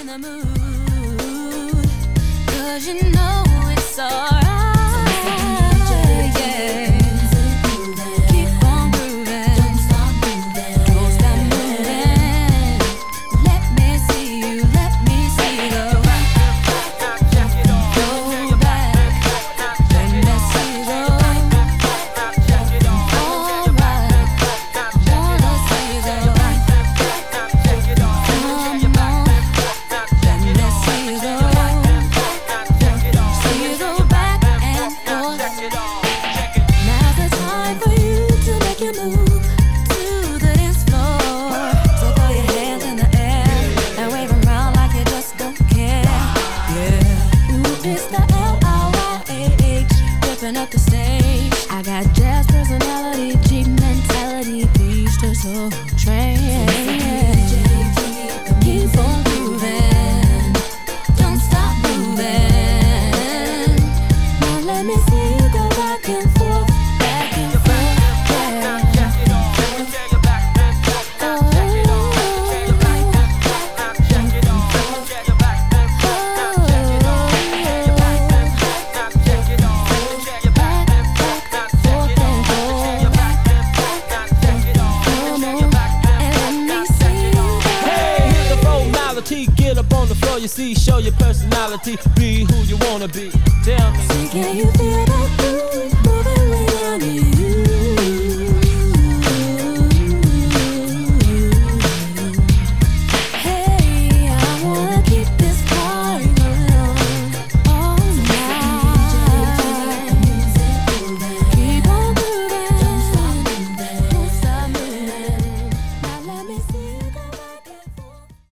in the mood, 'cause you know it's alright. Up the stage, I got jazz personality, G mentality, beach to soul train. Keep on moving, don't stop moving. Now let me see you go back and forth, back and forth. Get up on the floor, you see, show your personality, be who you wanna be. Tell me. See, can you feel that groove moving way down to you?